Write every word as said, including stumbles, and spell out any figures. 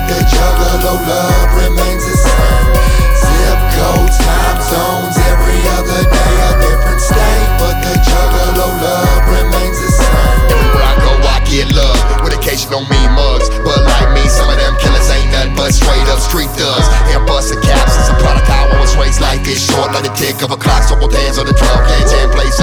the juggalo love remains the same. Zip codes, time zones, every other day a different state, but the juggalo love remains the same. Everywhere I go I get love, with occasional mean mugs, but like me, some of them killers ain't nothing but straight up street thugs. Hair busting caps, it's a product how I was raised. Life is short like the tick of a clock, so both hands on the drum, can't play